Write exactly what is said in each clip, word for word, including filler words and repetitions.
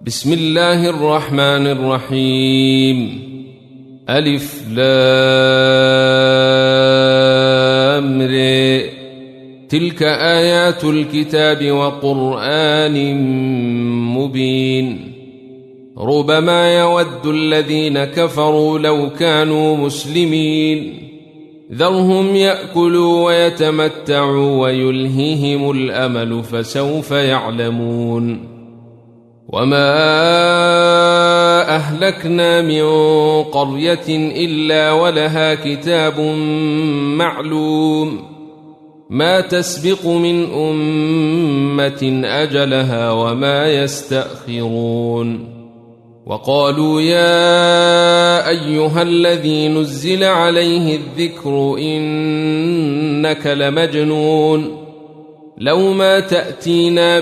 بسم الله الرحمن الرحيم. ألف لام ر. تلك آيات الكتاب وقرآن مبين. ربما يود الذين كفروا لو كانوا مسلمين ذرهم يأكلوا ويتمتعوا ويلهيهم الأمل فسوف يعلمون. وما أهلكنا من قرية إلا ولها كتاب معلوم ما تسبق من أمة أجلها وما يستأخرون. وقالوا يا أيها الذي نزل عليه الذكر إنك لمجنون لو ما تأتينا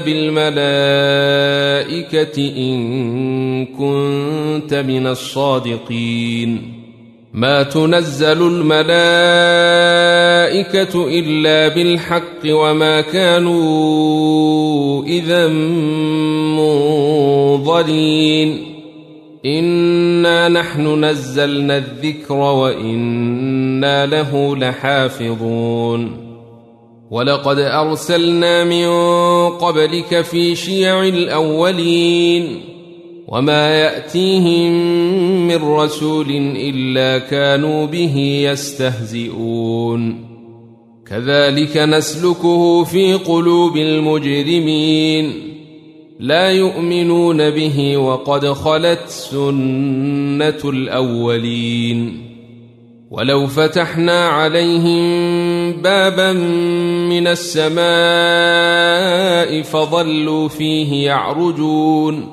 بالملائكة إن كنت من الصادقين. ما تنزل الملائكة إلا بالحق وما كانوا إذا منظرين. إنا نحن نزلنا الذكر وإنا له لحافظون. ولقد أرسلنا من قبلك في شيع الأولين وما يأتيهم من رسول إلا كانوا به يستهزئون. كذلك نسلكه في قلوب المجرمين لا يؤمنون به وقد خلت سنة الأولين. ولو فتحنا عليهم بابا من السماء فظلوا فيه يعرجون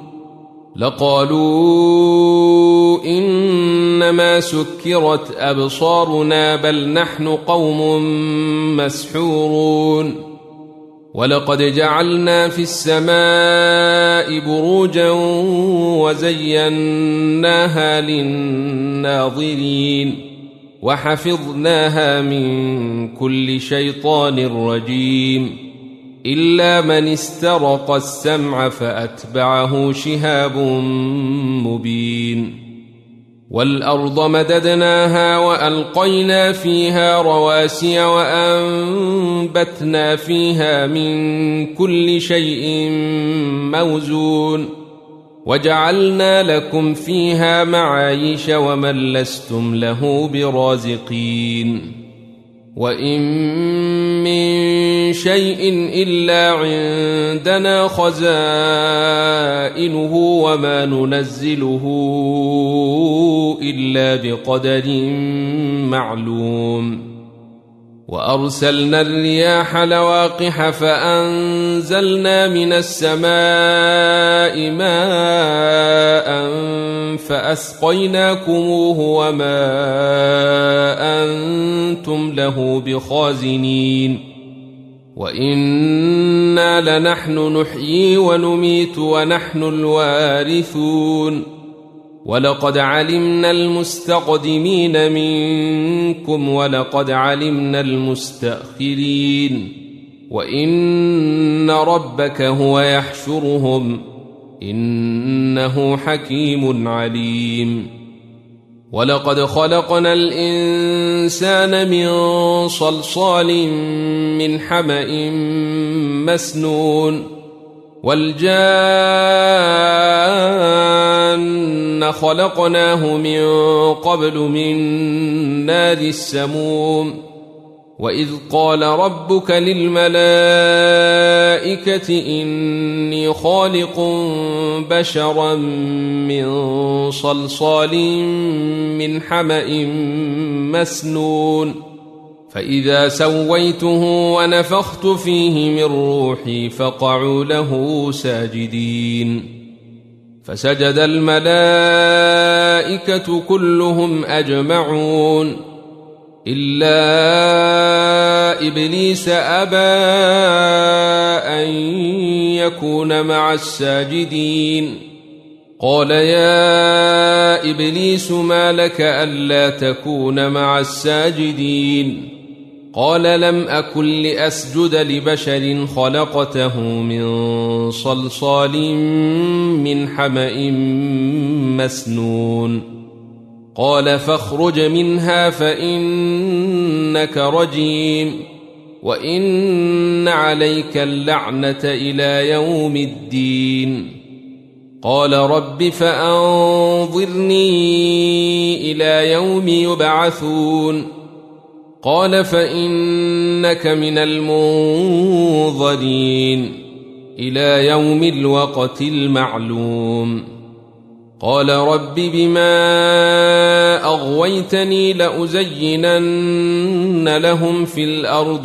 لقالوا إنما سكرت أبصارنا بل نحن قوم مسحورون. ولقد جعلنا في السماء بروجا وزيناها للناظرين وحفظناها من كل شيطان رجيم إلا من استرق السمع فأتبعه شهاب مبين. والأرض مددناها وألقينا فيها رواسي وأنبتنا فيها من كل شيء موزون وجعلنا لكم فيها معايش ومن لستم له برازقين. وإن من شيء إلا عندنا خزائنه وما ننزله إلا بقدر معلوم. وأرسلنا الرياح لواقح فأنزلنا من السماء ماء فأسقيناكموه وما أنتم له بخازنين. وإنا لنحن نحيي ونميت ونحن الوارثون. ولقد علمنا المستقدمين منكم ولقد علمنا المستأخرين وإن ربك هو يحشرهم إنه حكيم عليم. ولقد خلقنا الإنسان من صلصال من حمأ مسنون والجان خلقناه من قبل من نار السموم. وإذ قال ربك للملائكة إني خالق بشرا من صلصال من حمأ مسنون فإذا سويته ونفخت فيه من روحي فقعوا له ساجدين. فسجد الملائكة كلهم أجمعون إلا إبليس أبى أن يكون مع الساجدين. قال يا إبليس ما لك ألا تكون مع الساجدين؟ قال لم أكن لأسجد لبشر خلقته من صلصال من حمأ مسنون قال فاخرج منها فإنك رجيم وإن عليك اللعنة إلى يوم الدين قال رب فأنظرني إلى يوم يبعثون قال فإنك من المنظرين إلى يوم الوقت المعلوم قال رب بما أغويتني لأزينن لهم في الأرض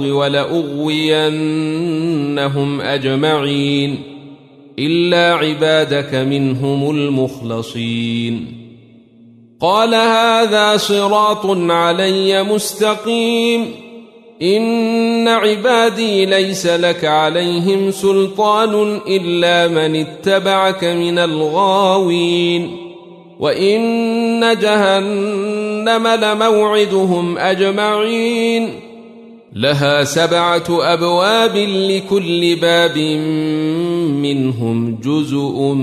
ولأغوينهم أجمعين إلا عبادك منهم المخلصين قال هذا صراط علي مستقيم إن عبادي ليس لك عليهم سلطان إلا من اتبعك من الغاوين وإن جهنم لموعدهم أجمعين لها سبعة أبواب لكل باب منهم جزء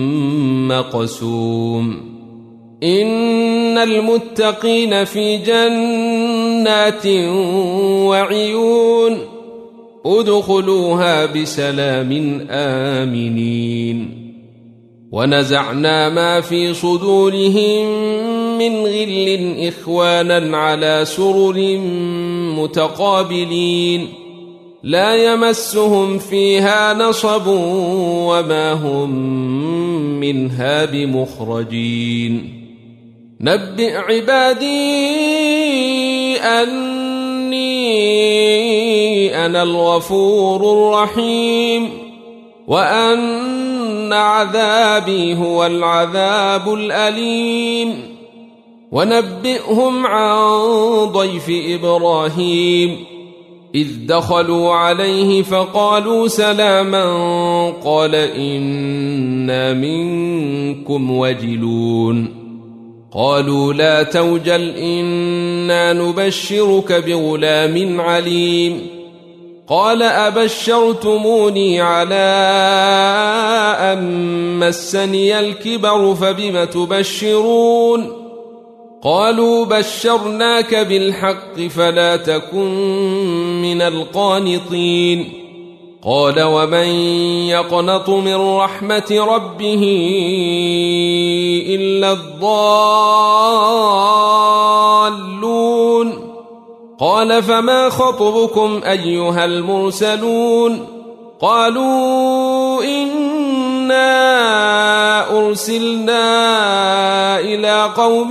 مقسوم إن المتقين في جنات وعيون ادخلوها بسلام آمنين ونزعنا ما في صدورهم من غل إخوانا على سرر متقابلين لا يمسهم فيها نصب وما هم منها بمخرجين نبئ عبادي أني أنا الغفور الرحيم وأن عذابي هو العذاب الأليم ونبئهم عن ضيف إبراهيم إذ دخلوا عليه فقالوا سلاما قال إنا منكم وجلون قالوا لا توجل إنا نبشرك بغلام عليم قال أبشرتموني على أن مسني الكبر فبم تبشرون قالوا بشرناك بالحق فلا تكن من القانطين قال ومن يقنط من رحمة ربه إلا الضالون قال فما خطبكم أيها المرسلون قالوا إنا أرسلنا إلى قوم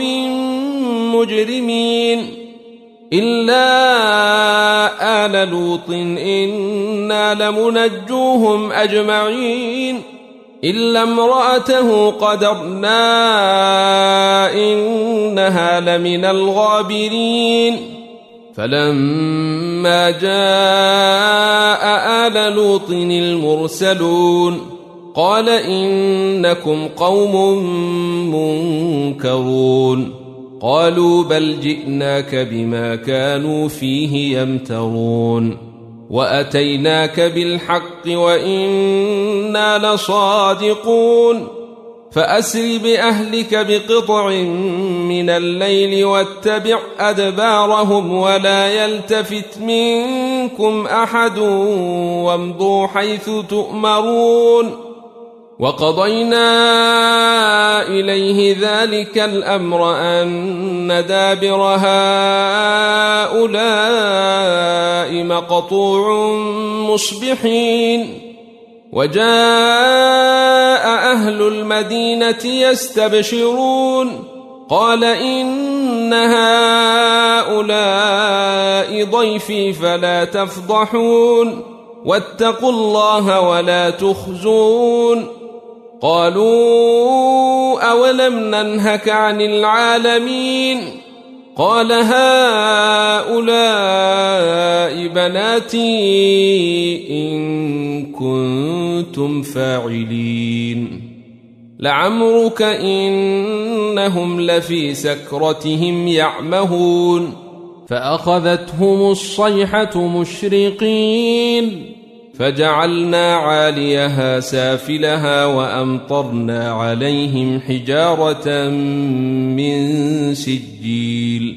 مجرمين إلا آل لوط إنا لمنجوهم أجمعين إلا امرأته قدرنا إنها لمن الغابرين فلما جاء آل لوط المرسلون قال إنكم قوم منكرون قالوا بل جئناك بما كانوا فيه يمترون وأتيناك بالحق وإنا لصادقون فأسر بأهلك بقطع من الليل واتبع أدبارهم ولا يلتفت منكم أحد وامضوا حيث تؤمرون وقضينا إليه ذلك الأمر أن دابر هؤلاء مقطوع مصبحين وجاء أهل المدينة يستبشرون قال إن هؤلاء ضيفي فلا تفضحون واتقوا الله ولا تخزون قالوا أولم ننهك عن العالمين قال هؤلاء بناتي إن كنتم فاعلين لعمرك إنهم لفي سكرتهم يعمهون فأخذتهم الصيحة مشرقين فجعلنا عاليها سافلها وأمطرنا عليهم حجارة من سجيل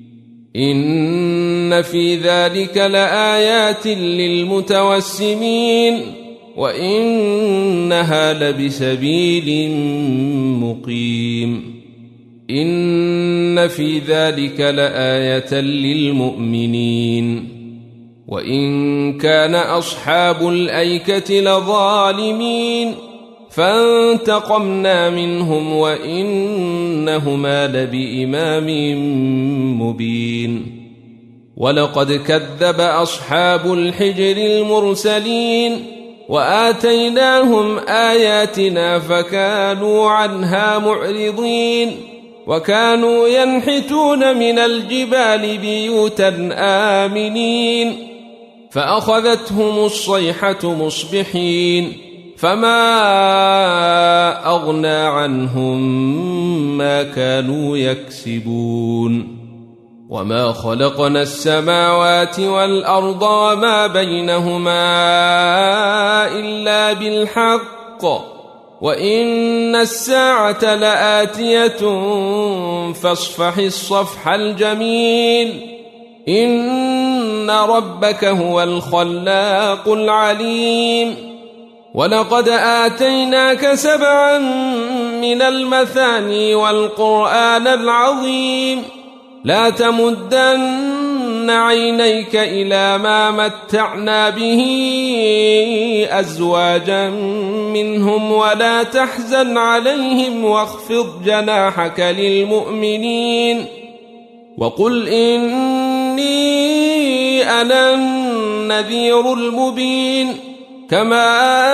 إن في ذلك لآيات للمتوسمين وإنها لبسبيل مقيم إن في ذلك لآية للمؤمنين وإن كان أصحاب الأيكة لظالمين فانتقمنا منهم وإنهما لبإمام مبين ولقد كذب أصحاب الحجر المرسلين وآتيناهم آياتنا فكانوا عنها معرضين وكانوا ينحتون من الجبال بيوتا آمنين فأخذتهم الصيحة مصبحين فما أغنى عنهم ما كانوا يكسبون وما خلقنا السماوات والأرض وما بينهما إلا بالحق وإن الساعة لآتية فاصفح الصفح الجميل إن ربك هو الخلاق العليم ولقد آتيناك سبعا من المثاني والقرآن العظيم لا تمدن عينيك إلى ما متعنا به أزواجا منهم ولا تحزن عليهم واخفض جناحك للمؤمنين وقل إني أنا النذير المبين كما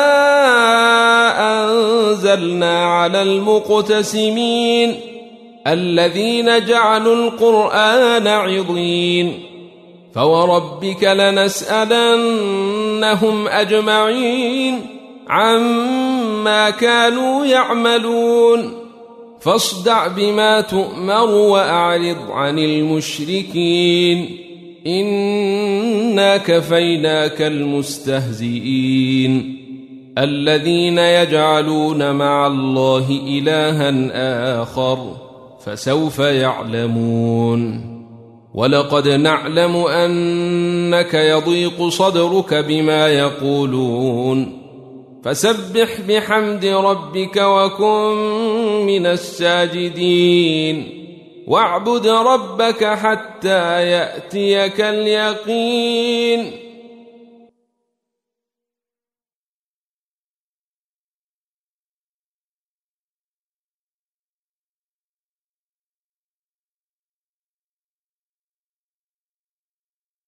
أنزلنا على المقتسمين الذين جعلوا القرآن عضين فوربك لنسألنهم أجمعين عما كانوا يعملون فاصدع بما تؤمر وأعرض عن المشركين إنا كفيناك المستهزئين الذين يجعلون مع الله إلها آخر فسوف يعلمون ولقد نعلم أنك يضيق صدرك بما يقولون فسبح بحمد ربك وكن من الساجدين واعبد ربك حتى يأتيك اليقين